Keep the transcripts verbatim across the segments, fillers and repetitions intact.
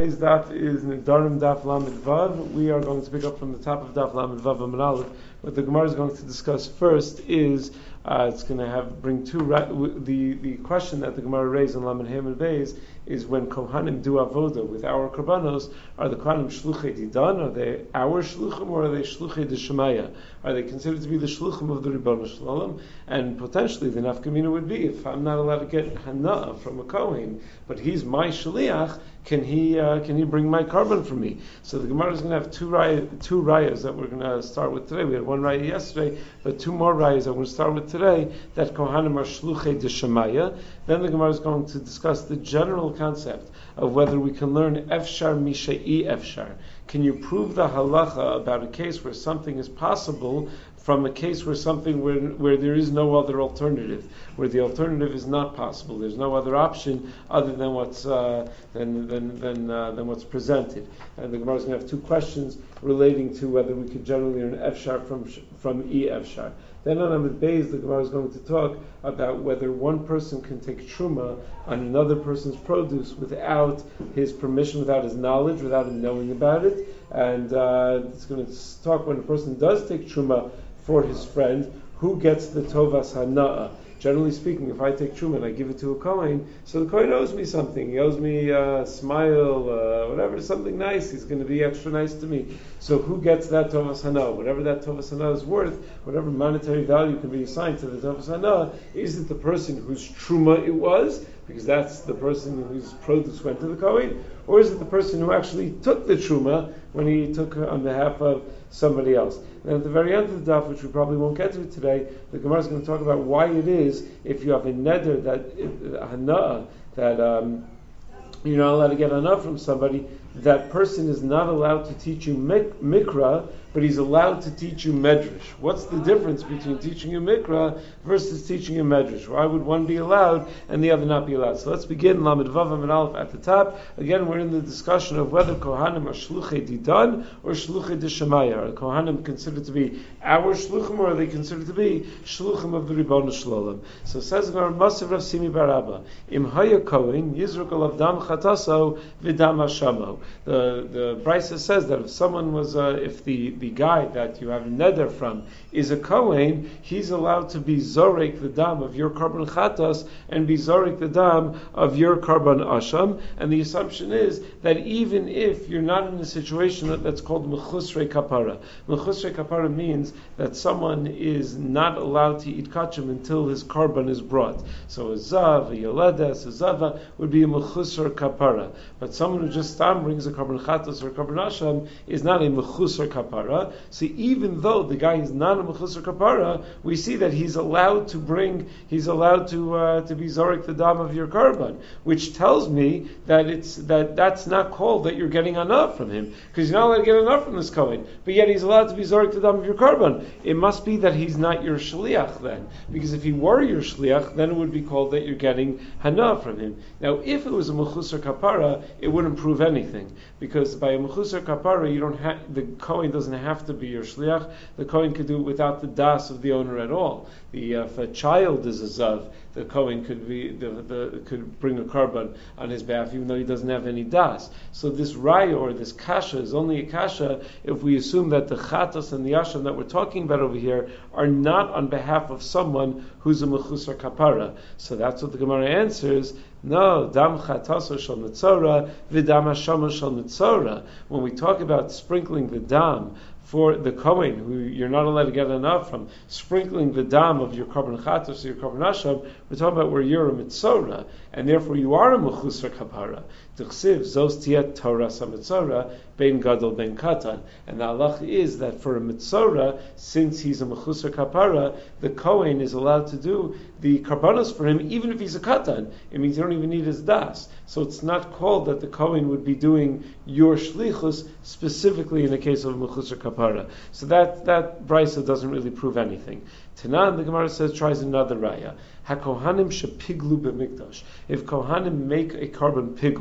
Today's daf is Nedarim Daf Lamed Vav. We are going to pick up from the top of Daf Lamed Vav Amud Aleph. What the Gemara is going to discuss first is uh, it's going to have bring two ra- the the question that the Gemara raised in Lamed Hem and Beis is when Kohanim do avoda with our karbanos, are the Kohanim shluchei didan? Are they our shluchim or are they shluchei d'shemaya? Are they considered to be the shluchim of the Ribbono Shel Olam? And potentially the nafkamina would be if I'm not allowed to get hana from a kohen, but he's my shliach. Can he uh, can he bring my carbon for me? So the Gemara is going to have two raya, two rayas that we're going to start with today. We had one raya yesterday, but two more rayas that we're going to start with today. That Kohanim are shluchei d'shemaya. Then the Gemara is going to discuss the general concept of whether we can learn efshar mishai efshar. Can you prove the halacha about a case where something is possible from a case where something where where there is no other alternative, where the alternative is not possible, there's no other option other than what's uh, than than than, uh, than what's presented. And the Gemara is going to have two questions relating to whether we could generally learn efshar from from e efshar. Then on Amud Beis, the Gemara is going to talk about whether one person can take truma on another person's produce without his permission, without his knowledge, without him knowing about it. And uh, it's going to talk when a person does take truma for his friend, who gets the tovas hana'ah. Generally speaking, if I take truma and I give it to a kohen, so the kohen owes me something. He owes me a smile, uh, whatever, something nice. He's going to be extra nice to me. So who gets that tovas hana'ah? Whatever that tovas hana'ah is worth, whatever monetary value can be assigned to the tovas hana'ah, is it the person whose truma it was, because that's the person whose produce went to the kohen, or is it the person who actually took the truma when he took her on behalf of somebody else? And at the very end of the daf, which we probably won't get to today, the Gemara is going to talk about why it is, if you have a neder, that hana'ah, that um, you're not allowed to get enough from somebody, that person is not allowed to teach you mik- mikra, but he's allowed to teach you medrash. What's the difference between teaching you mikra versus teaching you medrash? Why would one be allowed and the other not be allowed? So let's begin Lamed Vav Amud Aleph at the top. Again, we're in the discussion of whether Kohanim are shluchei didan or shluchei d'shemaya. Are Kohanim considered to be our shluchim, or are they considered to be shluchim of the Ribbono Shel Olam? So it says Gemara, Masav Rav Simi bar Abba, Im haya kohen yizruk alav dam chataso v'dam hashamo. The the Brisa says that if someone was, uh, if the the guy that you have neder from is a kohen, he's allowed to be zorek the dam of your karban chatas and be zorek the dam of your karban asham. And the assumption is that even if you're not in a situation that, that's called mechusrei kapara, mechusrei kapara means that someone is not allowed to eat kachim until his karban is brought. So a zav, a yoledes, a zava would be a mechusar kapara. But someone who just tam brings a karban chatas or karban asham is not a mechusar kapara. So even though the guy is not a mechusar kapara, we see that he's allowed to bring, he's allowed to uh, to be zorik the dam of your karban, which tells me that it's that that's not called that you're getting enough from him, because you're not allowed to get enough from this kohen, but yet he's allowed to be zorik the dam of your karban. It must be that he's not your shliach then, because if he were your shliach, then it would be called that you're getting hana from him. Now, if it was a mechusar kapara, it wouldn't prove anything, because by a mechusar kapara, you don't have the kohen doesn't have to be your shliach. The kohen could do it without the das of the owner at all. The uh, if a child is a zav, the kohen could be the, the could bring a karban on his behalf, even though he doesn't have any das. So this raya or this kasha is only a kasha if we assume that the chatas and the asham that we're talking about over here are not on behalf of someone who's a mechusar kapara. So that's what the Gemara answers. No, dam chataso shel mitzora v'dam hashama shel mitzora. When we talk about sprinkling the dam for the kohen, who you're not allowed to get enough from, sprinkling the dam of your karban chatos or your karban asham, we're talking about where you're a mitzora, and therefore you are a mechusar kapara. T'chsiv zos tiet Torah sa mitzora bein gadol bein katan. And the halach is that for a mitzora, since he's a mechusar kapara, the kohen is allowed to do the karbanos for him, even if he's a katan. It means you don't even need his das. So it's not called that the kohen would be doing your shlichus specifically in the case of a mechusar kapara. So that that brisa doesn't really prove anything. Tanan, the Gemara says, tries another raya. HaKohanim shepiglu b'mikdash. If Kohanim make a carbon pigul,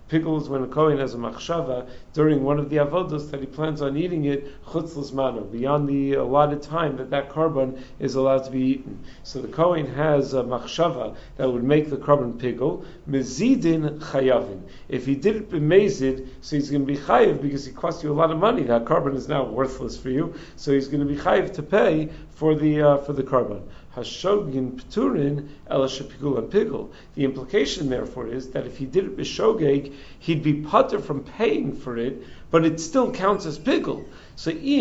Pigul is when a Kohen has a machshava during one of the avodos that he plans on eating it chutz l'zmano, beyond the allotted time that that korban is allowed to be eaten. So the Kohen has a machshava that would make the korban pigul, mezidin chayavin. If he did it b'mezid, so he's going to be chayiv because he cost you a lot of money. That korban is now worthless for you, so he's going to be chayiv to pay for the uh, for the korban. Hashogin pturin ela shepigul and pigul. The implication, therefore, is that if he did it b'shogeg, he'd be putter from paying for it, but it still counts as pigul. So, I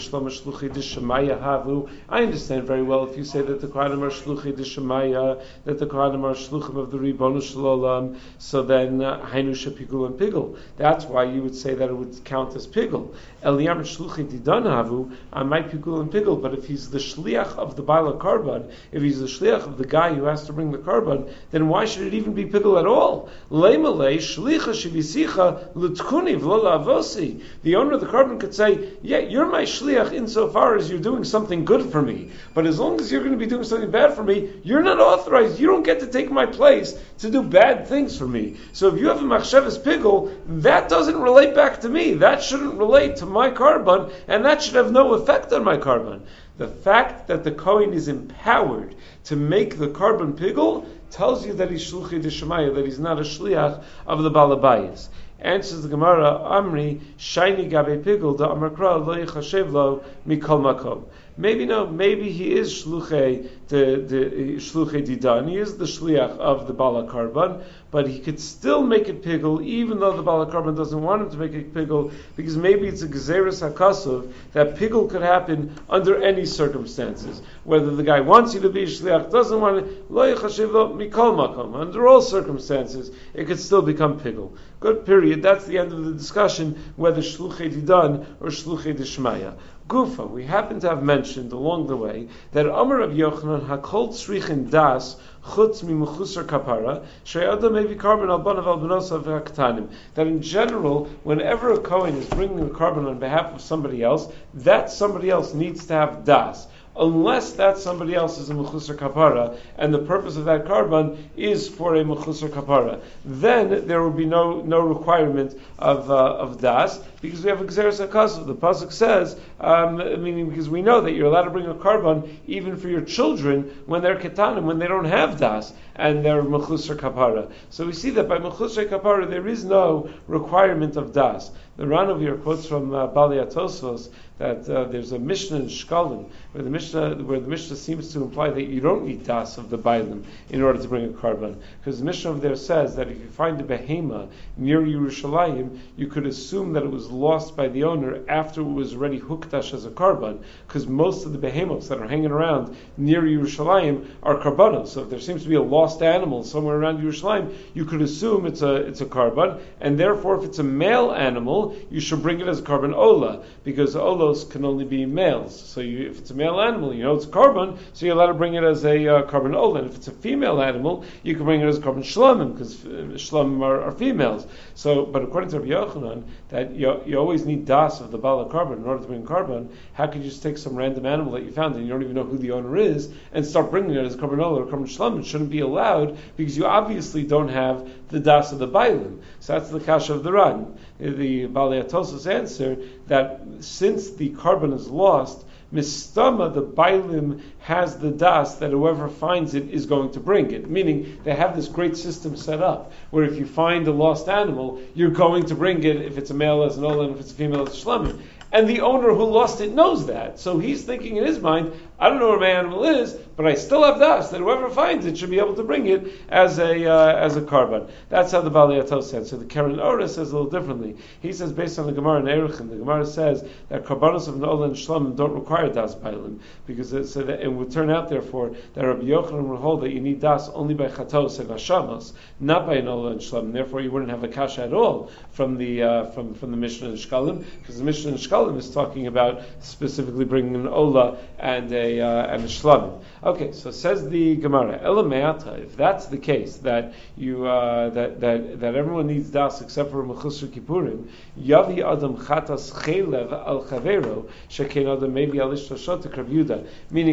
understand very well if you say that the Kohanim are shluchei d'shemaya, that the Kohanim are shluchim of the Ribono Shel Olam, so then hainu shepigul and pigul. That's why you would say that it would count as pigul. Eliyam shluchei didan havu, I might pigul and pigul, but if he's the shliach of the Baal Karban, if he's the shliach of the guy who has to bring the Karban, then why should it even be pigul at all? Leimalei shlicha shivisicha l'tkuni v'lo la'avosi. The owner of the Karban could say, yeah, you're my shliach insofar as you're doing something good for me. But as long as you're going to be doing something bad for me, you're not authorized. You don't get to take my place to do bad things for me. So if you have a machshavas pigul, that doesn't relate back to me. That shouldn't relate to my korban, and that should have no effect on my korban. The fact that the Kohen is empowered to make the korban pigul tells you that he's shluchei d'shemaya, that he's not a shliach of the balabayis. Answers the Gemara, Amri, Shaini Gabe Pigul, da Amakra, Lo Yichashev Lo, Mikol Makom. Maybe no, maybe he is Shluchei, the, the Shluchei Didan, he is the Shliach of the Bala Karban, but he could still make it Pigul, even though the Bala Karban doesn't want him to make it Pigul, because maybe it's a Gezeres HaKasuv, that Pigul could happen under any circumstances. Whether the guy wants you to be Shliach, doesn't want it, Lo Yichashev Lo, Mikol Makom. Under all circumstances, it could still become Pigul. Good, period. That's the end of the discussion, whether Shluchei Didan or Shluchei Dishmaya. Gufa, we happen to have mentioned along the way that Amar Rav Yochanan Hakol Tzrichin Das Chutz Mimuchusar Kapara Sheyada Mevi Karban Al Banav Al Benosav Haktanim. That in general, whenever a Kohen is bringing a korban on behalf of somebody else, that somebody else needs to have Das. Unless that somebody else is a mechusar kapara, and the purpose of that korban is for a mechusar kapara, then there will be no no requirement of uh, of das, because we have a gzeres hakasuv. The pasuk says, um, meaning because we know that you're allowed to bring a korban even for your children when they're ketanim, when they don't have das and they're mechusar kapara. So we see that by mechusar kapara there is no requirement of das. The Ran over here quotes from uh, Bali Atosvos that uh, there's a Mishnah in Shkalim where the Mishnah where the Mishnah seems to imply that you don't need das of the Bailim in order to bring a korban, because the Mishnah over there says that if you find a behema near Yerushalayim, you could assume that it was lost by the owner after it was already hukdash as a korban, because most of the behemos that are hanging around near Yerushalayim are korbanos. So if there seems to be a lost animal somewhere around Yerushalayim, you could assume it's a it's a korban, and therefore if it's a male animal, you should bring it as a korban ola, because olos can only be males. So you, if it's a male animal, you know it's a korban, so you're allowed to bring it as a uh, korban ola. And if it's a female animal, you can bring it as a korban shlomim, because uh, shlomim are, are females. So, but according to Rabbi Yochanan, that you, you always need das of the bala korban in order to bring korban. How could you just take some random animal that you found and you don't even know who the owner is and start bringing it as a korban ola or korban shlomim? It shouldn't be allowed, because you obviously don't have the das of the bailim. So that's the kasha of the Ran. The Bali Atosos answer that since the korban is lost, Mistama, the Bailim, has the das that whoever finds it is going to bring it. Meaning, they have this great system set up, where if you find a lost animal, you're going to bring it, if it's a male as an ola, and if it's a female as a shlamim. And the owner who lost it knows that. So he's thinking in his mind, I don't know where my animal is, but I still have das, that whoever finds it should be able to bring it as a uh, as a korban. That's how the Bali Atos said. So the Karen Ora says a little differently. He says, based on the Gemara in Eruchim, the Gemara says that korbanos of Nola and Shlomim don't require das bailim, because it, so that it would turn out, therefore, that Rabbi Yochanan would hold that you need das only by chatos and hashamos, not by Nola and Shlomim. Therefore, you wouldn't have a kasha at all from the uh, from from the Mishnah in Shkalim, because the Mishnah in Shkalim is talking about specifically bringing an ola and a uh, and a shlamim. Okay, so says the Gemara, Ela me'ata, if that's the case, that you uh, that, that that everyone needs das except for Mechusar Kippurim, Yavi Adam Chatas Chelev Al Chavero Shekein Adam Maybe Alish Toshot Krav Yuda, meaning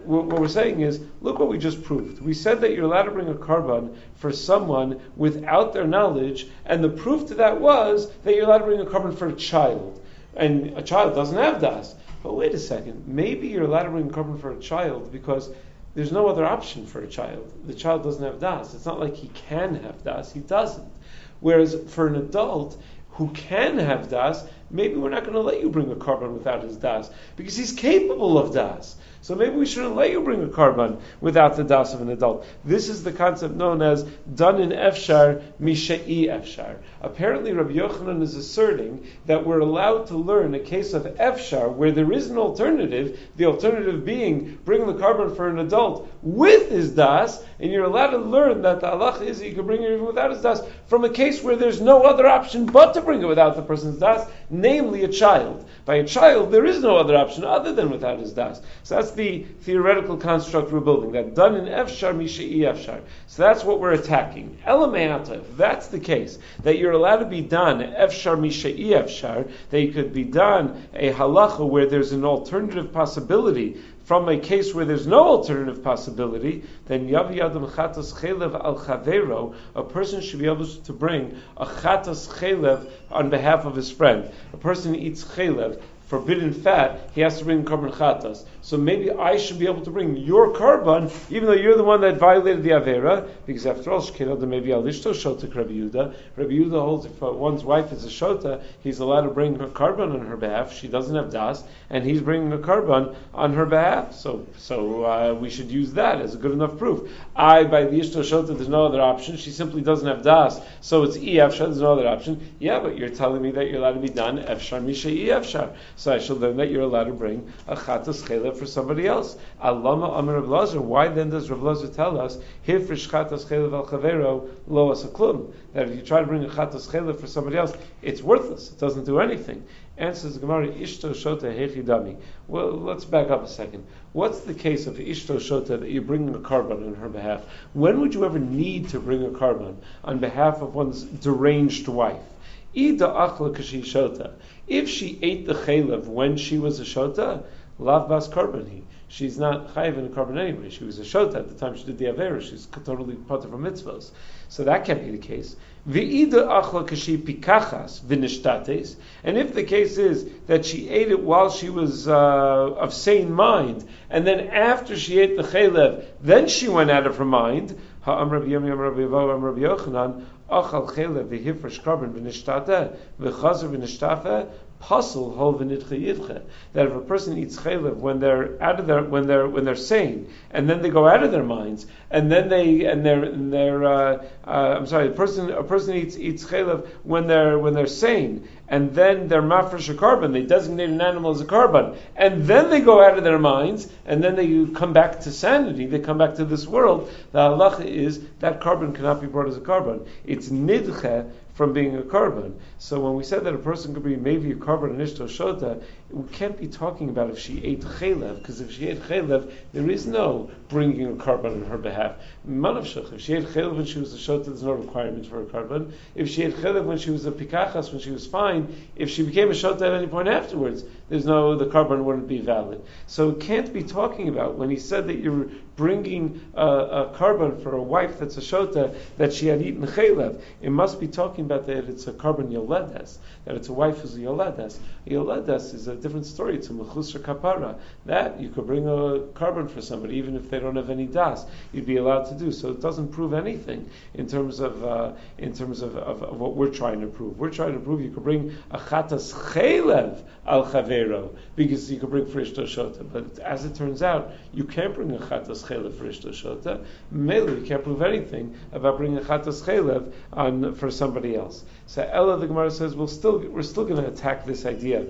what we're saying is, look what we just proved. We said that you're allowed to bring a korban for someone without their knowledge, and the proof to that was that you're allowed to bring a korban for a child. And a child doesn't have das. But wait a second, maybe you're allowed to bring a korban for a child because there's no other option for a child. The child doesn't have das. It's not like he can have das, he doesn't. Whereas for an adult who can have das, maybe we're not going to let you bring a korban without his das, because he's capable of das. So maybe we shouldn't let you bring a korban without the das of an adult. This is the concept known as danin efshar misha'i efshar. Apparently Rabbi Yochanan is asserting that we're allowed to learn a case of efshar where there is an alternative, the alternative being bring the korban for an adult with his das, and you're allowed to learn that the halacha is that you can bring it even without his das, from a case where there's no other option but to bring it without the person's das, namely a child. By a child, there is no other option other than without his das. So that's the theoretical construct we're building, that done in efshar misha'i efshar. So that's what we're attacking. Elameata, if that's the case, that you're allowed to be done efshar misha'i efshar, that you could be done a halacha where there's an alternative possibility from a case where there's no alternative possibility, then yavi adam chatas chelev al chavero, a person should be able to bring a chatas chelev on behalf of his friend. A person eats chelev, forbidden fat, he has to bring korban chatas. So maybe I should be able to bring your korban, even though you're the one that violated the avera, because after all, shkenoda maybe alishto shota Rabbi Yehuda. Rabbi Yehuda holds if one's wife is a shota, he's allowed to bring her korban on her behalf. She doesn't have das, and he's bringing a korban on her behalf. So, so uh, we should use that as a good enough proof. I, by the ishto shota, there's no other option. She simply doesn't have das, so it's e efshar. There's no other option. Yeah, but you're telling me that you're allowed to be done efshar misha e efshar. So I shall learn that you're allowed to bring a chatas chelev for somebody else. Alama Amar Rav Lazar. Why then does Rav Lazar tell us hifrish chatas chelev al chavero lo asaklum? That if you try to bring a chatas chelev for somebody else, it's worthless. It doesn't do anything. Answers the Gemara, Ishto Shota Hechidami. Well, let's back up a second. What's the case of Ishto Shota that you're bringing a korban on her behalf? When would you ever need to bring a korban on behalf of one's deranged wife? Ida achla kashi shota. If she ate the chelev when she was a shota, lav bas korban. She's not chayiv in a korban anyway. She was a shota at the time she did the avera. She's totally part of her mitzvahs. So that can't be the case. V'ida achla kashi pikachas v'nishtates. And if the case is that she ate it while she was uh, of sane mind, and then after she ate the chelev, then she went out of her mind. Ha'am Rabbi Yami, Ha'am Rabbi Yevo, Ha'am Rabbi Yochanan. Achal chelev v'hifresh korban v'nishtata v'chazer v'nishtafa. Pasul hol v'nitcha yivcha. That if a person eats chelev when they're out of their when they're when they're sane, and then they go out of their minds, and then they and they're and they're uh, uh, I'm sorry, a person a person eats eats chelev when they're when they're sane, and then they're mafresh a korban. They designate an animal as a korban, and then they go out of their minds, and then they come back to sanity. They come back to this world. The halacha is that korban cannot be brought as a korban. It's nidche from being a korban. So when we said that a person could be maybe a korban and ishto shota, we can't be talking about if she ate chelev, because if she ate chelev, there is no bringing a korban on her behalf. Manavshach, if she ate chelev when she was a shota, there's no requirement for a korban. If she ate chelev when she was a pikachas, when she was fine, if she became a shota at any point afterwards, there's no, the korban wouldn't be valid. So it can't be talking about, when he said that you're bringing a, a korban for a wife that's a shota, that she had eaten chelev, it must be talking about that it's a korban yoledes, that it's a wife who's a yoledes. A yoledes is a different story. It's a mechusar kapara. That you could bring a korban for somebody even if they don't have any das. You'd be allowed to do. So it doesn't prove anything in terms of uh, in terms of, of, of what we're trying to prove. We're trying to prove you could bring a chatas chelev al chavero because you could bring for ishto shota. But as it turns out, you can't bring a chatas chelev for ishto shota. Mainly, you can't prove anything about bringing a chatas chelev on for somebody else. So Ella, the Gemara says, we'll still we're still going to attack this idea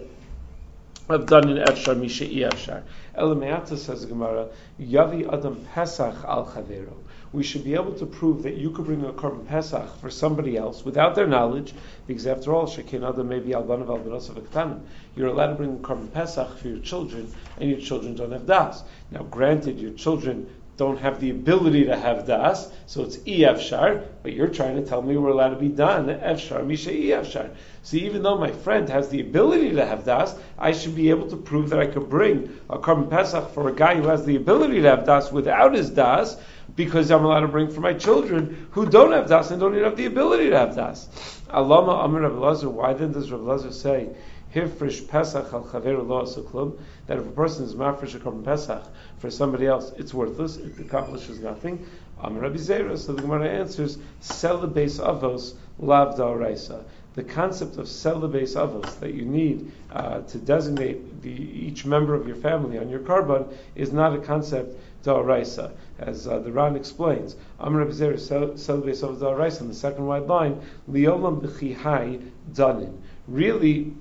of danin efshar misha'i efshar. Ella Me'ata, says the Gemara, yavi adam pesach al chavero. We should be able to prove that you could bring a korban pesach for somebody else without their knowledge, because after all, shekin adam maybe albanav albanosav ektanim. You're allowed to bring a korban pesach for your children, and your children don't have das. Now, granted, your children don't have the ability to have das, so it's i efshar, but you're trying to tell me we're allowed to be done efshar misha i efshar. So even though my friend has the ability to have das, I should be able to prove that I could bring a Korban Pesach for a guy who has the ability to have das without his das, because I'm allowed to bring for my children who don't have das and don't even have the ability to have das. Alama Amar Rav Elazar, why then does Rav Elazar say Hifrish Pesach al Chaver lo asuklum, that if a person is mafresh a Korban Pesach for somebody else, it's worthless, it accomplishes nothing? Amar Rabbi Zera, so the Gemara answers, Sel the base avos lav da'oraisa. The concept of sel the base avos, that you need uh, to designate the, each member of your family on your Korban, is not a concept da'oraisa, as uh, the Ran explains. Amar Rabbi Zera, sel the base avos da'oraisa, in the second wide line, liolam b'chihai danin. Really,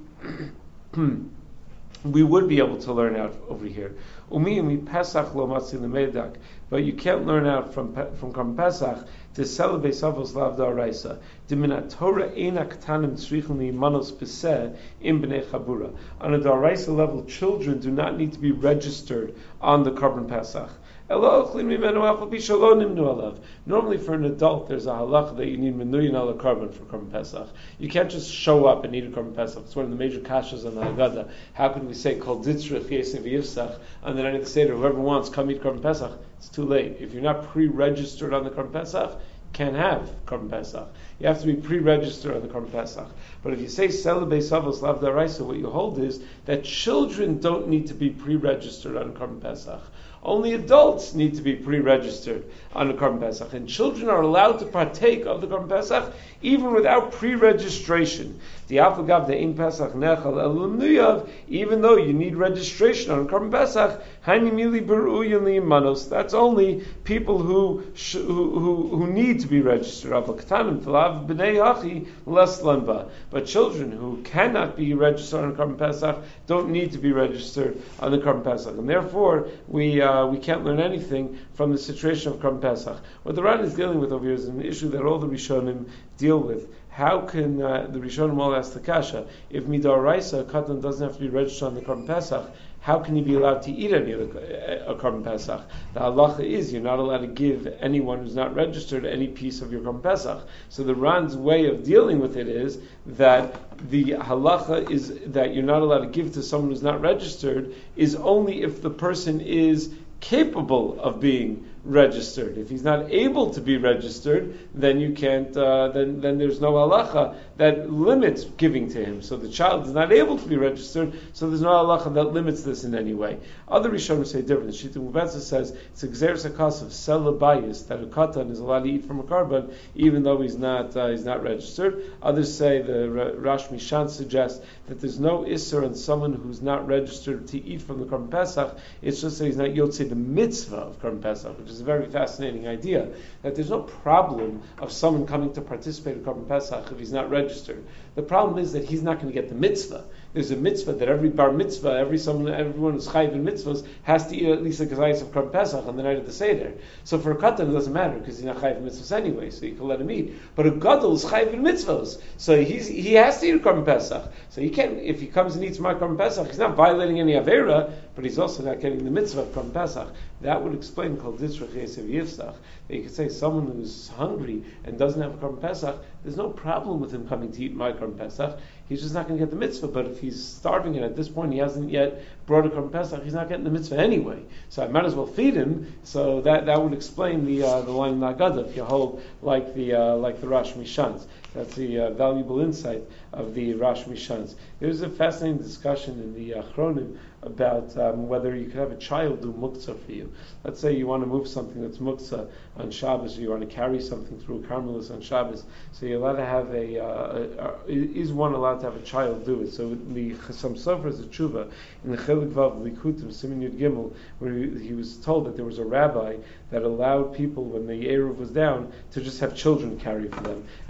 we would be able to learn out over here. Umi Pesach lo matzi lemedak, but you can't learn out from from Korban Pesach to celebrate Savos lav da'oraisa. Dimina Torah eina ketanim tzrichim limanos b'seh im b'nei chabura. On a da'oraisa level, children do not need to be registered on the Korban Pesach. Normally, for an adult, there's a halacha that you need menuyin ala korban for Korban Pesach. You can't just show up and eat a Korban Pesach. It's one of the major kashas on the Haggadah. How can we say kol ditzrich yesef yifsach on the night of the Seder? Whoever wants, come eat Korban Pesach. It's too late. If you're not pre-registered on the Korban Pesach, you can't have Korban Pesach. You have to be pre-registered on the Korban Pesach. But if you say Selabei Savos Lav Daraisa, what you hold is that children don't need to be pre-registered on Korban Pesach. Only adults need to be pre-registered on the Korban Pesach, and children are allowed to partake of the Korban Pesach even without pre-registration. The Afagav the In Pesach Nechal El, even though you need registration on Korban Pesach, Hanimili Beruyan Limanos. That's only people who sh- who, who who need to be registered. But children who cannot be registered on Korban Pesach don't need to be registered on the Korban Pesach, and therefore we. Uh, Uh, we can't learn anything from the situation of Korban Pesach. What the Ran is dealing with over here is an issue that all the Rishonim deal with. How can uh, the Rishonim all ask the kasha, if Midaraisa, a Katan doesn't have to be registered on the Korban Pesach, how can he be allowed to eat any of the uh, Korban Pesach? The halacha is you're not allowed to give anyone who's not registered any piece of your Korban Pesach. So the Ran's way of dealing with it is that the halacha is that you're not allowed to give to someone who's not registered is only if the person is capable of being registered. If he's not able to be registered, then you can't. Uh, then then there's no halacha that limits giving to him. So the child is not able to be registered. So there's no halacha that limits this in any way. Other Rishonim say different. Shita Mubetza says it's a gzeres hakas of selabayis that a katan is allowed to eat from a korban even though he's not uh, he's not registered. Others say the Rash Mishan suggests that there's no isser on someone who's not registered to eat from the Korban Pesach. It's just that he's not yotzei the mitzvah of Korban Pesach, which is a very fascinating idea, that there's no problem of someone coming to participate in Korban Pesach if he's not registered. The problem is that he's not going to get the mitzvah. There's a mitzvah that every bar mitzvah, every someone, everyone who's chayiv in mitzvahs has to eat at least a kazayis of Korban Pesach on the night of the Seder. So for a katan it doesn't matter because he's not chayiv in mitzvahs anyway, so you can let him eat. But a gadol is chayiv in mitzvahs, so he's, he has to eat a Korban Pesach. So he can't, if he comes and eats my Korban Pesach, he's not violating any avera, but he's also not getting the mitzvah of Korban Pesach. That would explain called ditzrach yesev yifsach. That you could say someone who's hungry and doesn't have a Korban Pesach, there's no problem with him coming to eat my Korban Pesach. He's just not going to get the mitzvah. But if he's starving and at this point he hasn't yet brought a Korban Pesach, he's not getting the mitzvah anyway. So I might as well feed him. So that, that would explain the uh, the line in the Haggadah if you hold like the uh, like the Rash Mishans. That's the uh, valuable insight of the Rash Mishans. There's a fascinating discussion in the Achronim about um, whether you could have a child do muktzah for you. Let's say you want to move something that's muktzah on Shabbos, or you want to carry something through Carmelis on Shabbos. So you're allowed to have a, uh, a, a is one allowed to have a child do it? So the Chasam Sofer is a tshuva in the Chelik Vav Likutim Simin Yud Gimel, where he, he was told that there was a rabbi that allowed people when the Eruv was down to just have children carry for them, and he was relying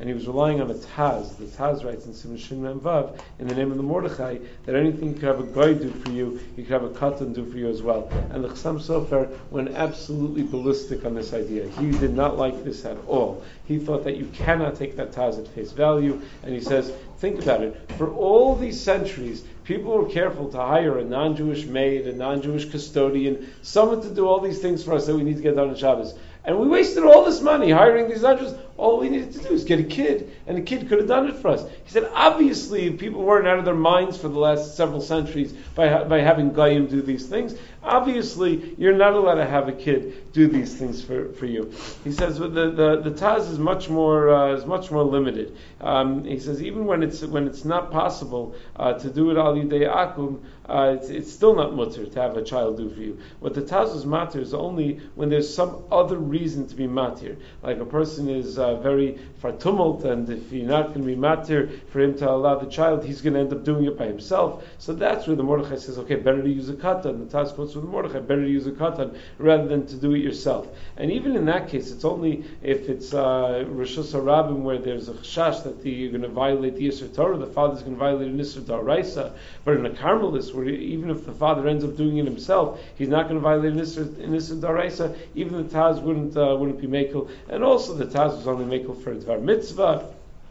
relying on a Taz. The Taz writes in Siman Shin Mem Vav, in the name of the Mordechai, that anything you could have a Goy do for you, you could have a Katan do for you as well. And the Chassam Sofer went absolutely ballistic on this idea. He did not like this at all. He thought that you cannot take that Taz at face value, and he says, think about it, for all these centuries, people were careful to hire a non-Jewish maid, a non-Jewish custodian, someone to do all these things for us that we need to get done on Shabbos. And we wasted all this money hiring these non-Jews. All we needed to do is get a kid, and a kid could have done it for us. He said, obviously, people weren't out of their minds for the last several centuries by by having Goyim do these things. Obviously, you're not allowed to have a kid do these things for, for you. He says the, the, the Taz is much more uh, is much more limited. Um, he says even when it's when it's not possible uh, to do it al yidei akum, uh, it's, it's still not mutter to have a child do for you. What the Taz is matir is only when there's some other reason to be matir, like a person is uh, very for tumult, and if you're not going to be matir for him to allow the child, he's going to end up doing it by himself. So that's where the Mordechai says, okay, better to use a katan. The Taz quotes with Mordechai, better to use a katan rather than to do it yourself. And even in that case, it's only if it's uh, Rishus HaRabim where there's a chashash that the, you're going to violate the Yisur Torah, the father's going to violate an Yisur Daraisa. But in a Carmelist, where even if the father ends up doing it himself, he's not going to violate an Yisur Daraisa, even the Taz wouldn't uh, wouldn't be makel. And also the Taz was only makel for a Dvar Mitzvah,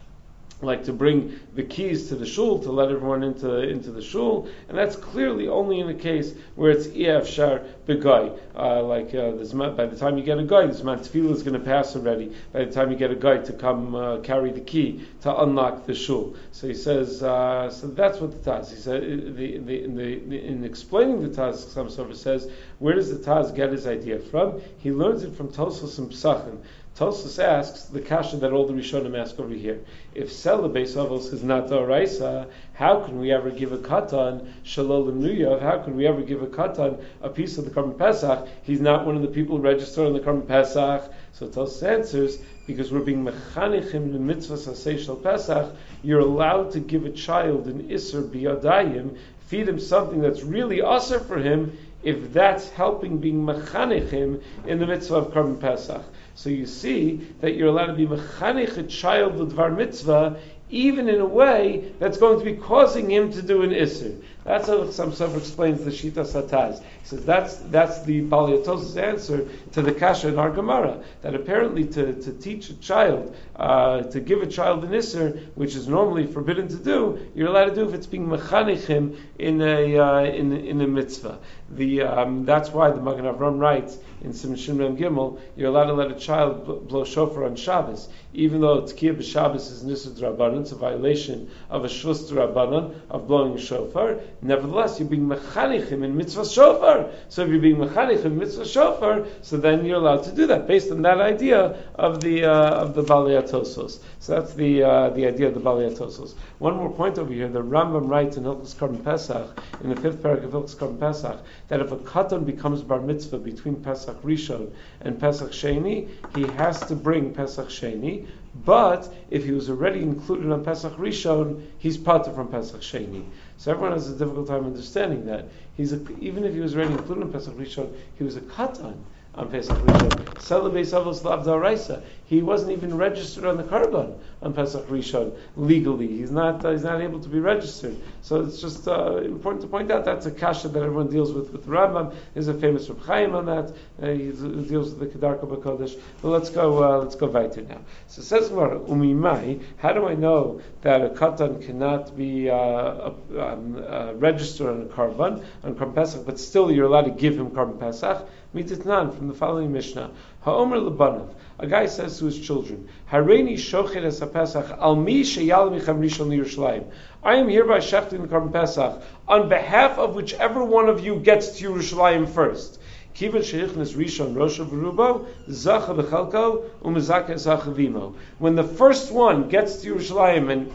like to bring the keys to the shul, to let everyone into into the shul, and that's clearly only in a case where it's Ef Shar Begoy. Uh, like uh, this, by the time you get a guy, this man tefillah is going to pass already. By the time you get a guy to come uh, carry the key to unlock the shul, so he says. Uh, so that's what the Taz. He said the, the, in, the, in explaining the Taz, some Sofer says, where does the Taz get his idea from? He learns it from Tosfos and Psachim. Tosfos asks the kasha that all the Rishonim ask over here. If Sela Beis Avos is not D'Oraisa, how can we ever give a katan Shalol Nuyav? How can we ever give a katan a piece of the Korban Pesach? He's not one of the people registered on the Korban Pesach. So Tosfos answers, because we're being mechanichim the mitzvahs asay shel Pesach, you're allowed to give a child an Isser biyadayim, feed him something that's really Asr for him, if that's helping being mechanichim in the mitzvah of Korban Pesach. So you see that you're allowed to be mechanich a child l'dvar mitzvah, even in a way that's going to be causing him to do an isser. That's how some Sofer explains the Shita Sataz. He says that's that's the Bal Yatos's answer to the Kasha in our Gemara, that apparently to, to teach a child, uh, to give a child an Isser, which is normally forbidden to do, you're allowed to do if it's being mechanichim in a uh, in in a mitzvah. The um, that's why the Magen Avram writes in Siman Shin Mem Gimel, you're allowed to let a child blow shofar on Shabbos, even though Tkiyah b'Shabbos is Nisud Rabbanan, it's a violation of a Shvus Rabbanan of blowing a shofar. Nevertheless, you're being mechanichim in mitzvah shofar. So if you're being mechanichim in mitzvah shofar, so then you're allowed to do that based on that idea of the uh, of the Balei Tosos. So that's the uh, the idea of the Balei Tosos. One more point over here: the Rambam writes in Hilchos Korban Pesach, in the fifth parak of Hilchos Korban Pesach, that if a katan becomes bar mitzvah between Pesach Rishon and Pesach Sheni, he has to bring Pesach Sheni. But if he was already included on Pesach Rishon, he's patur from Pesach Sheni. So everyone has a difficult time understanding that. He's a, even if he was already included on Pesach Rishon, he was a katan on Pesach Rishon. Sela Beis Avos lav d'oraisa. He wasn't even registered on the Karban on Pesach Rishon legally. He's not uh, he's not able to be registered. So it's just uh, important to point out that's a kasha that everyone deals with with the Rambam. There's a famous Reb Chaim on that. Uh, he deals with the Kedarka B'Kodesh. But let's go uh, let's go weiter now. So it says Gemara, Umimai, how do I know that a katan cannot be uh, um, uh, registered on a Karban on Korban Pesach, but still you're allowed to give him Korban Pesach? Mititnan, from the following Mishnah. Ha'omer lebanav, a guy says to his children, Hareini shochet es haPesach al mi sheyal michem rishon Yerushalayim. I am hereby shechting the Korban Pesach on behalf of whichever one of you gets to Yerushalayim first. Kivan sheichnes rishon rosha v'rubo zacha b'chalko umezaka zacha vimo. When the first one gets to Yerushalayim and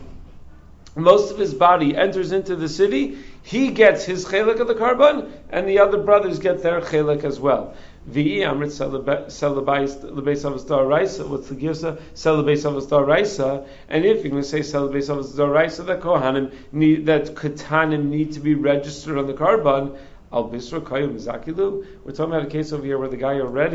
most of his body enters into the city, he gets his chelik of the Karban, and the other brothers get their chelik as well. V'i amrit selabais lebeis daraisa. What's the girsa? Selabais daraisa. And if you're going to say selabais daraisa, that kohanim need, that katanim need to be registered on the Karban. Al Bisra Kayum Zakilu. We're talking about a case over here where the guy already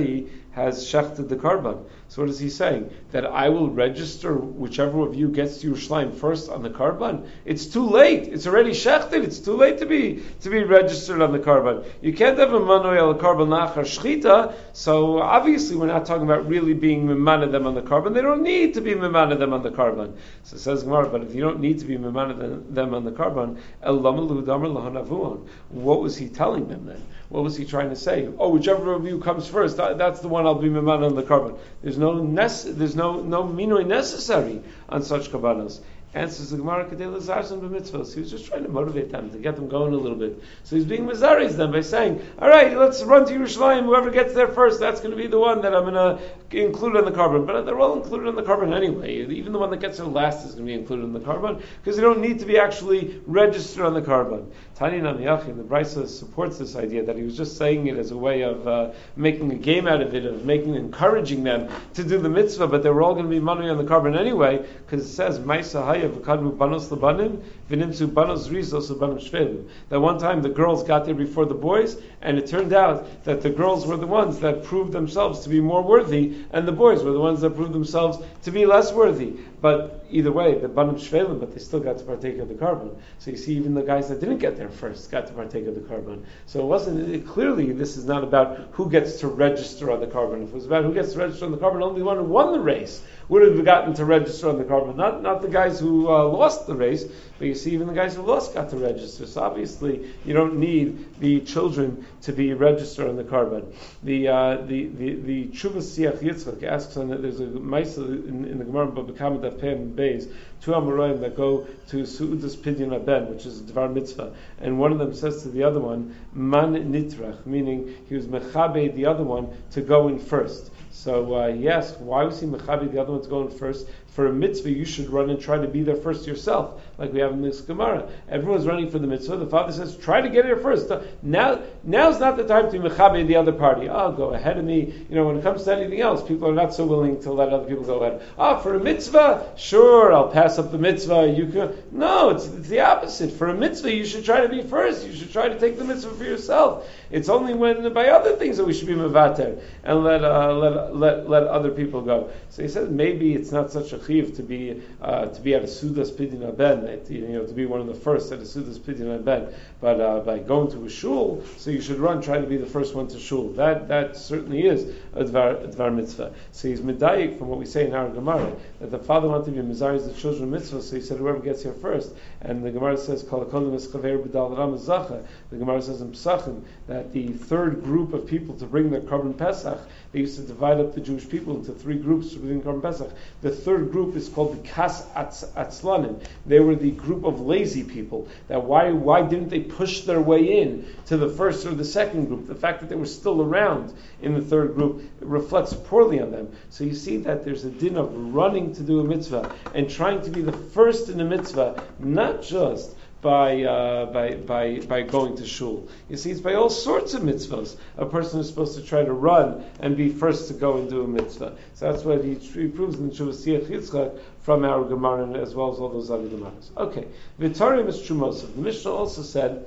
has shechted the karban. So what is he saying? That I will register whichever of you gets to Yerushalayim first on the karban? It's too late. It's already shechted. It's too late to be to be registered on the karban. You can't have a manoi al karban nachar shchita. So obviously we're not talking about really being mimana them on the karban. They don't need to be mimana them on the karban. So it says Gemara, but if you don't need to be mimana them on the karban, el lamalu damar lahanavuon. What was he telling them then? What was he trying to say? Oh, whichever of you comes first, that, that's the one I'll be mimana on the karban. There's no nece- there's no no minoi necessary on such kabbanos. Answers the Gemara, Kadei Lazarson b'mitzvos. He was just trying to motivate them, to get them going a little bit. So he's being Mazaris them by saying, all right, let's run to Yerushalayim. Whoever gets there first, that's going to be the one that I'm going to include on the karban. But they're all included on the karban anyway. Even the one that gets there last is going to be included in the karban, because they don't need to be actually registered on the karban. Tani Namiyachi, the Brisa supports this idea that he was just saying it as a way of uh, making a game out of it, of making, encouraging them to do the mitzvah, but they were all going to be money on the karban anyway, because it says, Maisa Haya v'kadmu banos lebanim v'nimtzu banos rizos lebanim shvelim. That one time the girls got there before the boys, and it turned out that the girls were the ones that proved themselves to be more worthy, and the boys were the ones that proved themselves to be less worthy. But either way, the banim shvelim, but they still got to partake of the karban. So you see, even the guys that didn't get there first got to partake of the karban. So it wasn't, it, clearly this is not about who gets to register on the karban. If it was about who gets to register on the karban, only the one who won the race would have gotten to register on the karban. Not not the guys who uh, lost the race, but you see even the guys who lost got to register. So obviously you don't need the children to be registered on the karban. The uh, the the the Chuvas Siach Yitzchak asks on that there's a Maisa in, in the Gemara Babakam Daf Pem Beis, two Amoraim that go to Su'udas Pidyon Aben, which is a Dvar Mitzvah, and one of them says to the other one, Man Nitrach, meaning he was Mechabe the other one to go in first. So uh, he asked, why was he Mechabe the other one to go in first? For a mitzvah, you should run and try to be there first yourself, like we have in this Gemara. Everyone's running for the mitzvah. The father says, try to get here first. Now, now's not the time to be mechabe the other party. Oh, go ahead of me. You know, when it comes to anything else, people are not so willing to let other people go ahead. Ah, oh, for a mitzvah, sure, I'll pass up the mitzvah. You can. No, it's, it's the opposite. For a mitzvah, you should try to be first. You should try to take the mitzvah for yourself. It's only when by other things that we should be mevater and let uh, let let let other people go. So he said maybe it's not such a chiv to be uh, to be at a sudas pidyon ben, you know, to be one of the first at a sudas pidyon ben, but uh, by going to a shul, so you should run try to be the first one to shul. That that certainly is a dvar, a dvar mitzvah. So he's medayik from what we say in our Gemara that the father wanted to be mizariz the children mitzvah. So he said whoever gets here first, and the Gemara says kol hakolim es chaver b'dal ram zacha. The Gemara says in Pesachim that the third group of people to bring their Karban Pesach, they used to divide up the Jewish people into three groups to bring Karban Pesach. The third group is called the Kas Atzlanim. They were the group of lazy people. That why why didn't they push their way in to the first or the second group? The fact that they were still around in the third group reflects poorly on them. So you see that there's a din of running to do a mitzvah and trying to be the first in a mitzvah, not just by uh, by by by going to shul. You see, it's by all sorts of mitzvahs. A person is supposed to try to run and be first to go and do a mitzvah. So that's what he, he proves in the Shuvas Siach Yitzchak from our Gemara as well as all those other Gemaras. Okay, V'tarim is Trumosov. The Mishnah also said,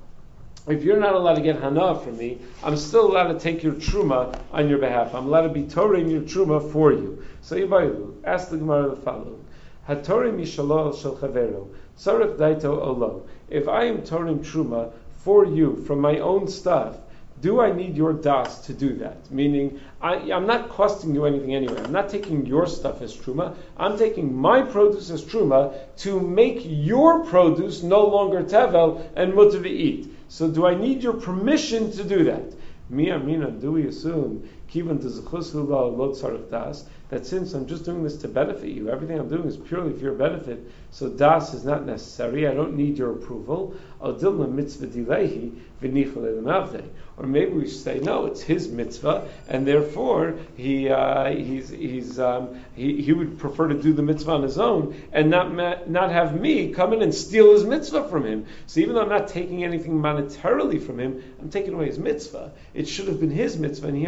if you're not allowed to get hana from me, I'm still allowed to take your truma on your behalf. I'm allowed to be torim your truma for you. So Yibayu, ask the Gemara the following: Hatorim mishalo shel chavero. If I am torim truma for you from my own stuff, do I need your das to do that? Meaning, I, I'm not costing you anything anyway. I'm not taking your stuff as truma. I'm taking my produce as truma to make your produce no longer tevel and mutar to eat. So do I need your permission to do that? Mi amina, do we assume kivan tezachus lo tzarich das, that since I'm just doing this to benefit you, everything I'm doing is purely for your benefit, so das is not necessary, I don't need your approval. Or maybe we should say, no, it's his mitzvah, and therefore he uh, he's he's um, he, he would prefer to do the mitzvah on his own and not ma- not have me come in and steal his mitzvah from him. So even though I'm not taking anything monetarily from him, I'm taking away his mitzvah. It should have been his mitzvah, and here I go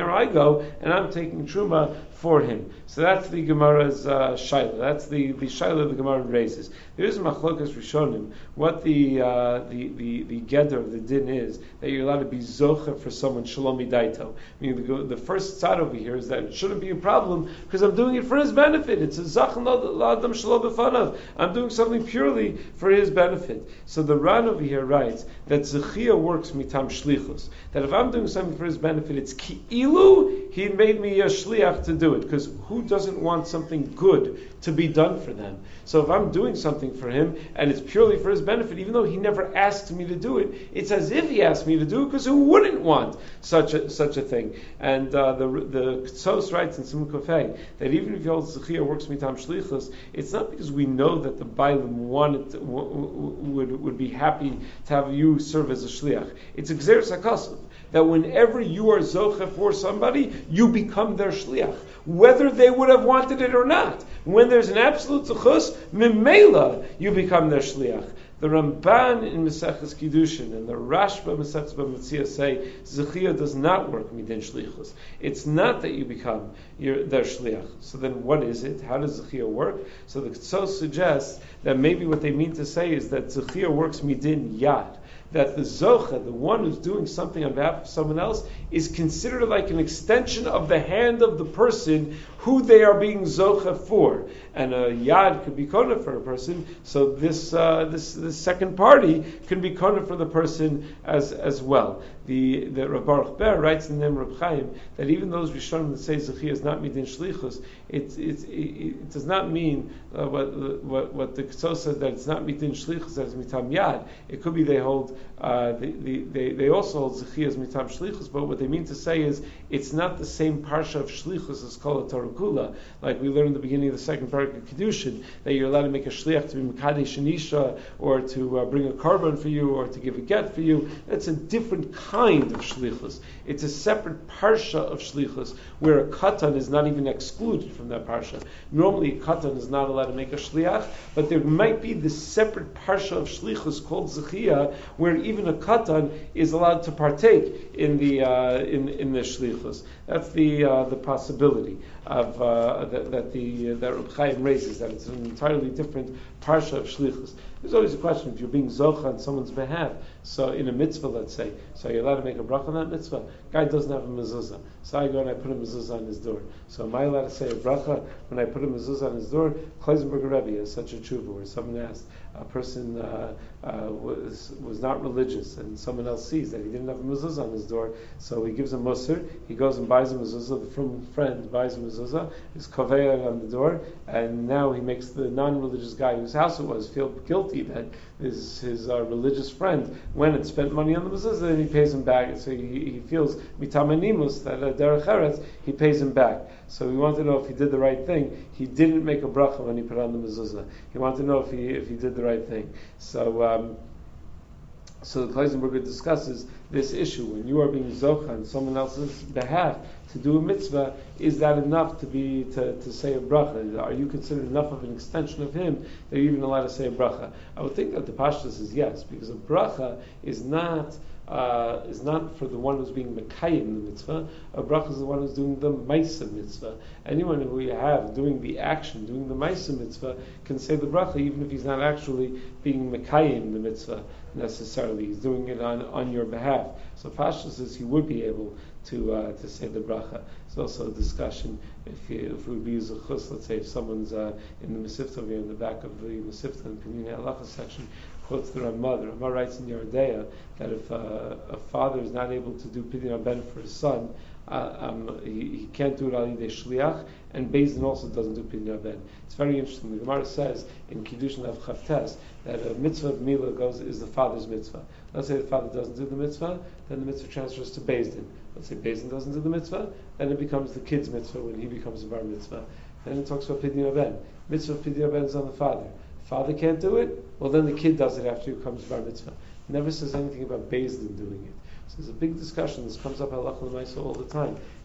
Befano, and I'm taking Truma for him. So that's the Gemara's uh, Shaila. That's the, the Shaila the Gemara raises. There is a Machlokas Rishonim, what the, uh, the, the, the Geder of the Din is, that you're allowed to be Zocha for someone Shalom Idaito. I mean, the, the first side over here is that it shouldn't be a problem, because I'm doing it for his benefit. It's a Zachan L'Adam Shalom Befanav. I'm doing something purely for his benefit. So the Ran over here writes that Zechia works mitam shlichus. That if I'm doing something for his benefit, it's ki'ilu, he made me a shliach to do it. Because who doesn't want something good to be done for them? So if I'm doing something for him, and it's purely for his benefit, even though he never asked me to do it, it's as if he asked me to do it, because who wouldn't want such a, such a thing? And uh, the the Ktsos writes in Simon Kofei that even if Yol Zechia works mitam shlichus, it's not because we know that the Bailim wanted to, w- w- would would be happy to have you serve as a shliach. It's a Gzeres HaKasav, that whenever you are zocha for somebody, you become their shliach, whether they would have wanted it or not. When there's an absolute zechus, mimela, you become their shliach. The Ramban in Maseches Kiddushin and the Rashba Maseches B'Metzia say Zechia does not work midin shlichus. It's not that you become your, their shliach. So then, what is it? How does Zechia work? So the Ktsos suggests that maybe what they mean to say is that Zechia works midin yad. That the Zocha, the one who's doing something on behalf of someone else, is considered like an extension of the hand of the person who they are being Zocha for. And a Yad could be Kona for a person, so this uh, this this second party can be Kona for the person as as well. The the Rav Baruch Ber writes in the name of Reb Chaim that even those Rishonim that say Zechia is not midin shlichus, it it, it it does not mean uh, what what what the Ktsos says, that it's not midin shlichus, that it's mitam yad. It could be they hold uh, they, they they also hold Zechia as mitam shlichus, but what they mean to say is it's not the same parsha of shlichus as Kol HaTorah, like we learned in the beginning of the second parak of Kiddushin, that you're allowed to make a shliach to be mekadesh anisha, or to uh, bring a korban for you, or to give a get for you. That's a different kind of shlichus. It's a separate parsha of shlichus, where a katan is not even excluded from that parsha. Normally, a katan is not allowed to make a shliach, but there might be this separate parsha of shlichus called zechia, where even a katan is allowed to partake in the uh, in in the shlichus. That's the uh, the possibility of uh, that, that the uh, that Reb Chaim raises, that it's an entirely different parsha of shlichus. There's always a question, if you're being zocha on someone's behalf, so in a mitzvah, let's say, so you're allowed to make a bracha on that mitzvah. Guy doesn't have a mezuzah, so I go and I put a mezuzah on his door. So am I allowed to say a bracha when I put a mezuzah on his door? Kleisenberger Rebbe has such a tshuva where someone asked, a person uh, uh, was was not religious, and someone else sees that he didn't have a mezuzah on his door, so he gives a musr, he goes and buys a mezuzah, from friend buys a mezuzah, is kaveya on the door, and now he makes the non-religious guy whose house it was feel guilty that his, his uh, religious friend went and spent money on the mezuzah, and he pays him back, so he, he feels mitamanimus, that uh, derech eretz, he pays him back. So we want to know if he did the right thing. He didn't make a bracha when he put on the mezuzah. He wanted to know if he if he did the right thing. So um, so the Kleisenberger discusses this issue. When you are being zocha on someone else's behalf to do a mitzvah, is that enough to be to, to say a bracha? Are you considered enough of an extension of him that you're even allowed to say a bracha? I would think that the pashtus is yes, because a bracha is not Uh, is not for the one who's being mekayim the mitzvah. A bracha is the one who's doing the ma'isa mitzvah. Anyone who we have doing the action, doing the ma'isa mitzvah, can say the bracha even if he's not actually being mekayim the mitzvah necessarily. He's doing it on, on your behalf. So Pashtus says he would be able to uh, to say the bracha. There's also a discussion if he, if we would be a chus, let's say if someone's uh, in the Mesivta over here in the back of the Mesivta in the Pinyin Halacha section, quotes the Ramah. The Ramah writes in Yeridea that if uh, a father is not able to do Pidyon Ben for his son, uh, um, he, he can't do it al yidei shliach, and Beis Din also doesn't do Pidyon Ben. It's very interesting. The Gemara says in Kiddushin Lav Chavtes that a mitzvah of Mila goes is the father's mitzvah. Let's say the father doesn't do the mitzvah, then the mitzvah transfers to Beis Din. Let's say Beis Din doesn't do the mitzvah, then it becomes the kid's mitzvah when he becomes a bar mitzvah. Then it talks about Pidyon Ben. Mitzvah of Pidyon Ben is on the father. Father can't do it, well then the kid does it after he becomes bar mitzvah. Never says anything about Beis Din doing it. So there's a big discussion. This comes up halacha l'maisa all the time.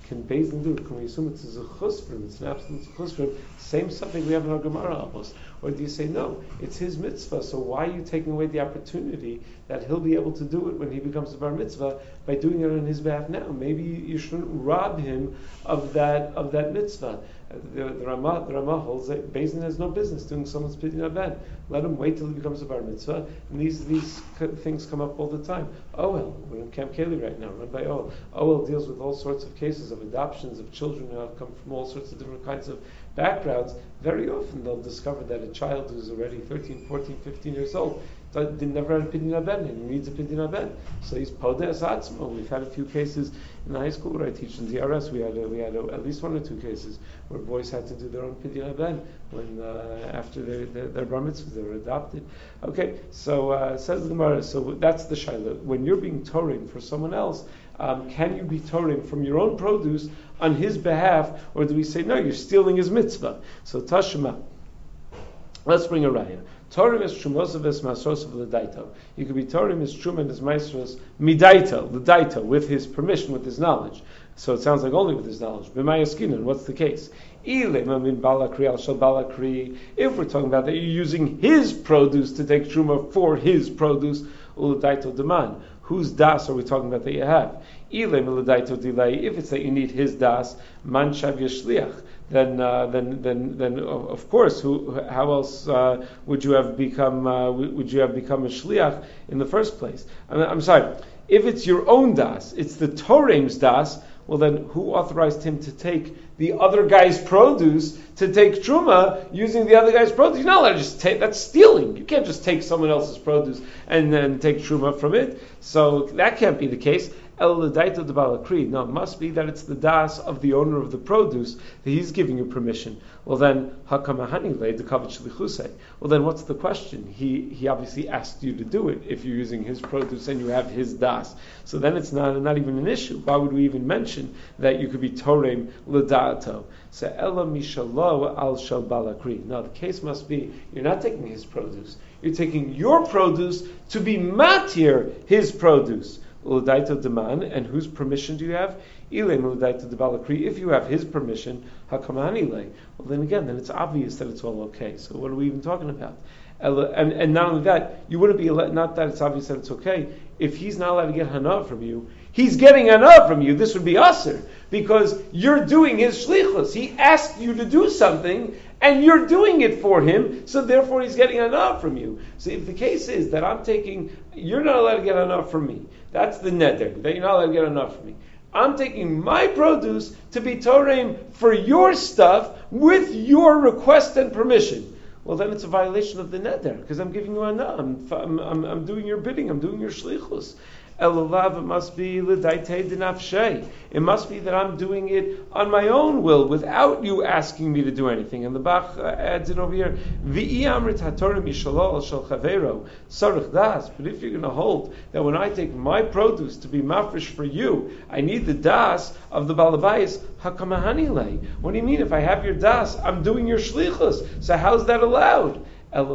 Can Beis Din do it? Can we assume it's a zechus for him? It's an absolute zechus for him. Same subject we have in our Gemara almost. Or do you say, no, it's his mitzvah, so why are you taking away the opportunity that he'll be able to do it when he becomes a bar mitzvah by doing it on his behalf now? Maybe you shouldn't rob him of that of that mitzvah. The, the Ramah the Ramah holds that Beis Din has no business doing someone's pidyon aben. Let him wait till he becomes a bar mitzvah. And these these things come up all the time. Owel, we're in Camp Keli right now, run by Owel. Owel deals with all sorts of cases of adoptions of children who have come from all sorts of different kinds of backgrounds. Very often they'll discover that a child who's already thirteen, fourteen, fifteen years old they never had a pidyon aben and he needs a pidyon aben. So he's podes atzmo. We've had a few cases in high school where I teach in D R S. We had a, we had a, at least one or two cases where boys had to do their own pidyon aben when uh, after their, their, their bar mitzvahs they were adopted. Okay, so uh, says the Gemara. So that's the shaila. When you're being torim for someone else, um, can you be torim from your own produce on his behalf, or do we say no? You're stealing his mitzvah. So tashma. Let's bring a raya. Torim is trumosav es masrosav l'daito. You could be torim is trum and his maestros midaito l'daito with his permission, with his knowledge. So it sounds like only with his knowledge. B'mayaskinan, what's the case? If we're talking about that you're using his produce to take truma for his produce, l'daito deman. Whose das are we talking about that you have? If it's that you need his das, man shav yeshliach. Then, uh, then, then, then, of course, who, how else uh, would you have become? Uh, would you have become a shliach in the first place? I'm, I'm sorry. If it's your own das, it's the Torim's das. Well, then, who authorized him to take the other guy's produce to take truma using the other guy's produce? You're not allowed to just take. That's stealing. You can't just take someone else's produce and then take truma from it. So that can't be the case. No, it must be that it's the das of the owner of the produce that he's giving you permission. Well then, well then what's the question? He he obviously asked you to do it if you're using his produce and you have his das. So then it's not not even an issue. Why would we even mention that you could be torem l'da'ato? So ela mishalo al shel balakri. No, the case must be you're not taking his produce. You're taking your produce to be matir his produce. Udaito deman, and whose permission do you have? Ilem udaito de balakri. If you have his permission, hakamani le. Well, then again, then it's obvious that it's all okay. So what are we even talking about? And, and not only that, you wouldn't be not that it's obvious that it's okay. If he's not allowed to get hana from you, he's getting hana from you. This would be aser because you're doing his shlichus. He asked you to do something, and you're doing it for him, so therefore he's getting hana from you. So if the case is that I'm taking, you're not allowed to get hana from me. That's the neder, that you're not allowed to get hana from me. I'm taking my produce to be torem for your stuff with your request and permission. Well, then it's a violation of the neder because I'm giving you hana. I'm, I'm, I'm, I'm doing your bidding. I'm doing your shlichus. Elulav, it must be l'daitei dinafshei. It must be that I'm doing it on my own will, without you asking me to do anything. And the Bach uh, adds it over here. V'i amrit hatorim mishalol shel chavero sarich das. But if you're going to hold that when I take my produce to be mafresh for you, I need the das of the balabais hakamahani lei. What do you mean? If I have your das, I'm doing your shlichus. So how's that allowed? It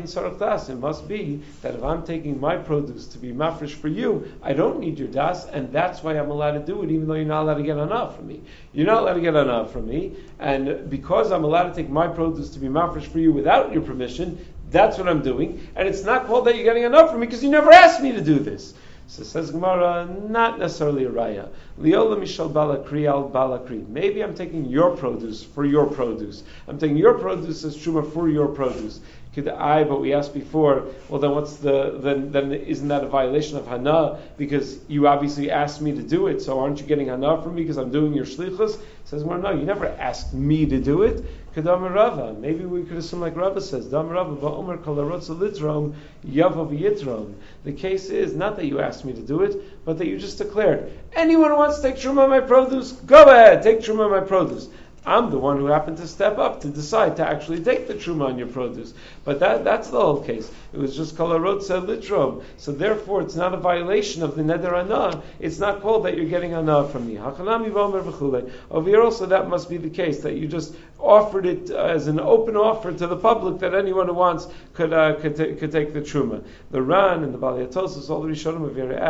must be that if I'm taking my produce to be mafresh for you, I don't need your das, and that's why I'm allowed to do it, even though you're not allowed to get hana from me. You're not allowed to get hana from me, and because I'm allowed to take my produce to be mafresh for you without your permission, that's what I'm doing, and it's not called that you're getting hana from me because you never asked me to do this. So says Gemara, not necessarily a raya. Liola mishal balakri al balakri. Maybe I'm taking your produce for your produce. I'm taking your produce as truma for your produce. Could I? But we asked before. Well, then what's the? Then then isn't that a violation of hana? Because you obviously asked me to do it. So aren't you getting hana from me because I'm doing your shlichus? Says, well, no, you never asked me to do it. Kadam Rava. Maybe we could assume like Rava says. Dam Rava ba'omer kol harotza litrom yavav yitrom. The case is not that you asked me to do it, but that you just declared, anyone who wants to take truma of my produce, go ahead, take truma of my produce. I'm the one who happened to step up to decide to actually take the truma on your produce. But that that's the whole case. It was just kol harotza litrom. So therefore it's not a violation of the neder hana. It's not called that you're getting hana from me. Hachanami v'omer v'chulei. Over here also that must be the case, that you just offered it as an open offer to the public that anyone who wants could uh, could, t- could take the truma. The Ran and the Bali Atosos, all the Rishonim over here ask,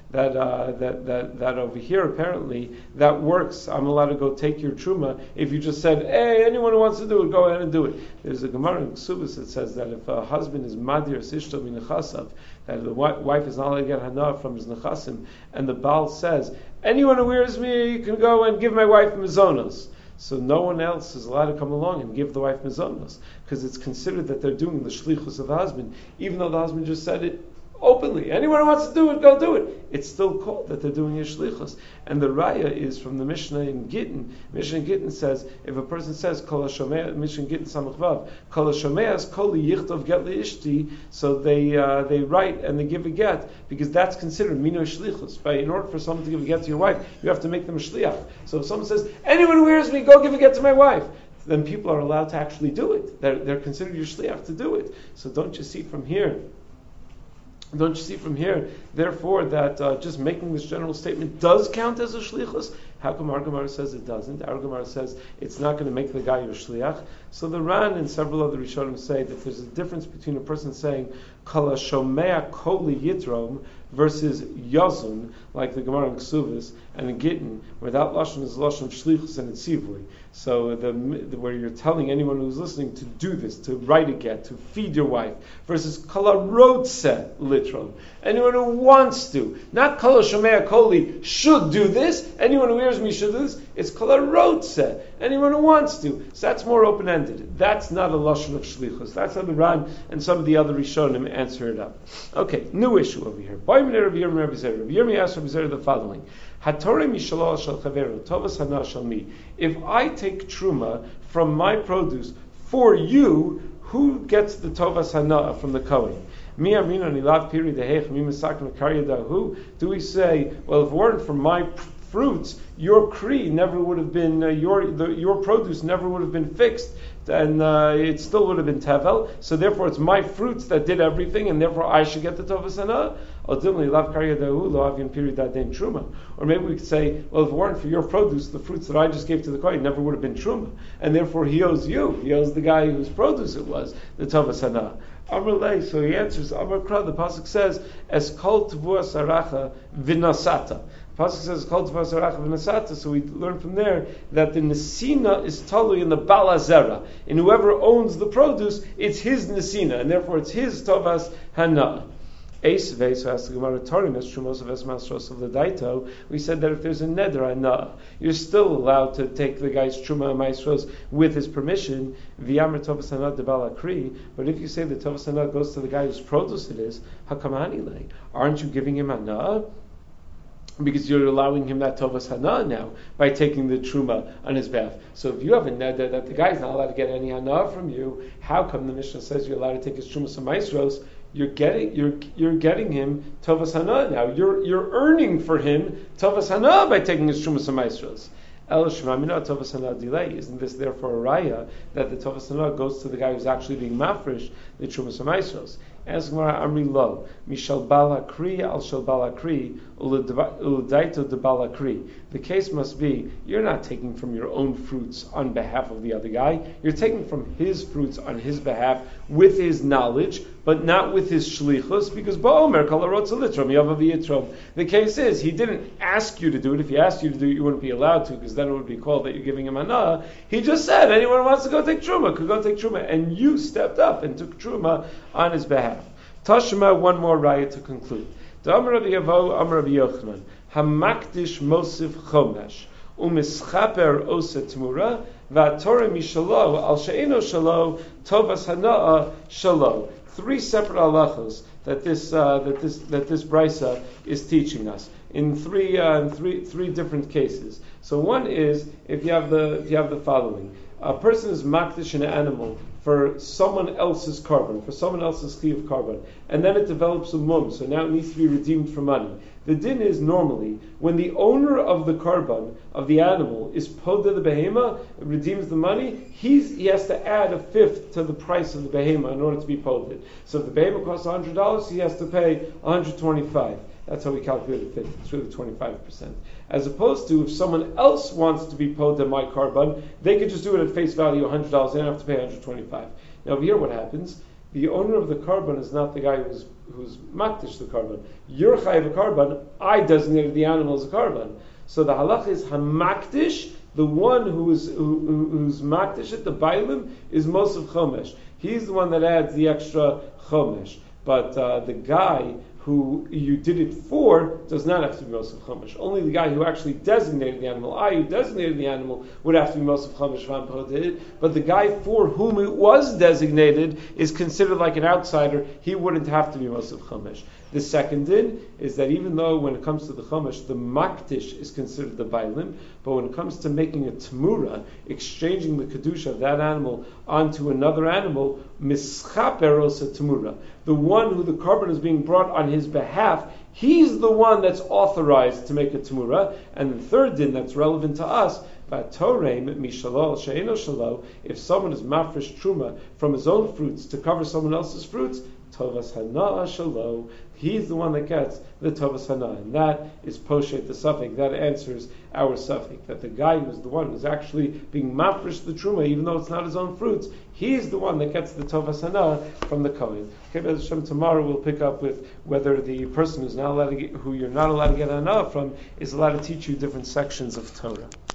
that uh, that that that over here apparently that works. I'm allowed to go take your truma if you just said, hey, anyone who wants to do it, go ahead and do it. There's a Gemara in Ksubas that says that if a husband is madir sishto min nechasav, that the wife is not allowed to get hana from his nechasim, and the Baal says, anyone who wears me can go and give my wife mizonos. So no one else is allowed to come along and give the wife mizonos, because it's considered that they're doing the shlichus of the husband, even though the husband just said it openly. Anyone who wants to do it, go do it. It's still called that they're doing a shlichus. And the raya is from the Mishnah in Gittin. Mishnah in Gittin says, if a person says, Kol HaShomea, Mishnah in Gittin Samach Vav, Kol HaShomeas Kol Yichtov Get Leishti, so they uh, they write and they give a get, because that's considered mino shlichus. By, in order for someone to give a get to your wife, you have to make them a shliach. So if someone says, anyone who wears me, go give a get to my wife, then people are allowed to actually do it. They're, they're considered your shliach to do it. So don't you see from here, Don't you see from here, therefore, that uh, just making this general statement does count as a shlichus? How come our Gemara says it doesn't? Our Gemara says it's not going to make the guy your shliach. So the Ran and several other Rishonim say that there's a difference between a person saying Kol HaShomea Koli Yitrom versus Yazun, like the Gemara in Ksuvas, and in Gittin, where that lashon is lashon shlichus and tzivui. So the, the where you're telling anyone who's listening to do this, to write a get, to feed your wife, versus Kol HaRotze Litrom, anyone who wants to, not Kol HaShomea Koli should do this. Anyone who hears me should do this. It's Kol HaRotze, anyone who wants to. So that's more open-ended. That's not a lashon of shlichus. That's how the Ran and some of the other Rishonim answer it up. Okay, new issue over here. Rabbi Yirmi asked Rabbi Zera the following: if I take truma from my produce for you, who gets the tovas hana from the kohen? Do we say, well, if it weren't for my fruits, your kri never would have been, uh, your the, your produce never would have been fixed, and uh, it still would have been tevel. So therefore, it's my fruits that did everything, and therefore I should get the tovas hana. Or maybe we could say, well, if it weren't for your produce, the fruits that I just gave to the kohen never would have been truma, and therefore he owes you. He owes the guy whose produce it was the tovas hana. Amrulay, so he answers, Amar Kra, the pasuk says, Es kol tavua saracha vinasata. The pasuk says, kol tavua saracha vinasata, so we learn from there that the nesina is talui in the balazera. And whoever owns the produce, it's his nesina, and therefore it's his tovas hana. Eisvei, so as the Gemara Tarim, as Shumos of Esmasros of the Daito, we said that if there's a neder hana, you're still allowed to take the guy's truma and maestros with his permission, v'yamer tovas hana de balakri. But if you say the tovas hana goes to the guy whose produce it is, hakamani lei, aren't you giving him hana? Because you're allowing him that tovas hana now by taking the truma on his behalf. So if you have a neder that the guy's not allowed to get any hana from you, how come the Mishnah says you're allowed to take his truma and maestros? You're getting you're you're getting him tovas hana now. You're you're earning for him tovas hana by taking his trumas and maestros. El shemamina tovas hana delay. Isn't this therefore a raya that the tovas hana goes to the guy who's actually being mafresh the trumas and maestros? As Gemara Amri Lo, Mishal Balakri al Shal Balakri Uludaito de Balakri. The case must be you're not taking from your own fruits on behalf of the other guy. You're taking from his fruits on his behalf with his knowledge, but not with his shlichus, because Ba'omer Kalarotza Litrom Yavav Yitrom. The case is he didn't ask you to do it. If he asked you to do it, you wouldn't be allowed to, because then it would be called that you're giving him anah. He just said anyone who wants to go take truma could go take truma, and you stepped up and took truma on his behalf. Tashma, one more raya to conclude. The Amar Rabbi Yavo, Amar Rabbi Yochanan, Hamakdish Mosif Chomesh, Umischaper Osa Tmura, Vatorah Mishalo, Al She'eno Shalo, Tovas Hana'a Shalo. Three separate halachos that this uh, that this that this brisa is teaching us in three uh, in three three different cases. So one is if you have the if you have the following: a person is makdish an animal for someone else's carbon, for someone else's key of carbon, and then it develops a mum, so now it needs to be redeemed for money. The din is normally when the owner of the carbon of the animal is poda the behema, redeems the money, he's, he has to add a fifth to the price of the behema in order to be poded. So if the behema costs one hundred dollars, he has to pay one hundred twenty-five dollars. That's how we calculate a fifth. It's really twenty-five percent. As opposed to if someone else wants to be poda my carbon, they could just do it at face value one hundred dollars. They don't have to pay one hundred twenty-five dollars. Now over here what happens? The owner of the carbon is not the guy who's who's makdish the karban. You're chayiv a karban. I designated the animal as a karban. So the halacha is hamakdish. The one who is who, who, who's makdish at the bailim is Mosef Chomesh. He's the one that adds the extra Chomesh. But uh, the guy who you did it for does not have to be Mosef Chomesh. Only the guy who actually designated the animal, I who designated the animal, would have to be Mosef Chomesh Van did it. But the guy for whom it was designated is considered like an outsider. He wouldn't have to be Mosef Chomesh. The second din is that even though when it comes to the Chomesh, the Makdish is considered the Bailim, but when it comes to making a Tamura, exchanging the Kedusha of that animal onto another animal, Mischaper osa Tamura. The one who the carbon is being brought on his behalf, he's the one that's authorized to make a Tamura. And the third din that's relevant to us, if someone is mafresh truma from his own fruits to cover someone else's fruits, tovas hana shalo, he's the one that gets the tovas hana, and that is poshet the suffix. That answers our suffix, that the guy who's the one who's actually being mafresh the truma, even though it's not his own fruits, he's the one that gets the tovas hana from the kohen. Okay, Be'ez Hashem, tomorrow we'll pick up with whether the person who's not allowed to get, who you're not allowed to get hana from is allowed to teach you different sections of Torah.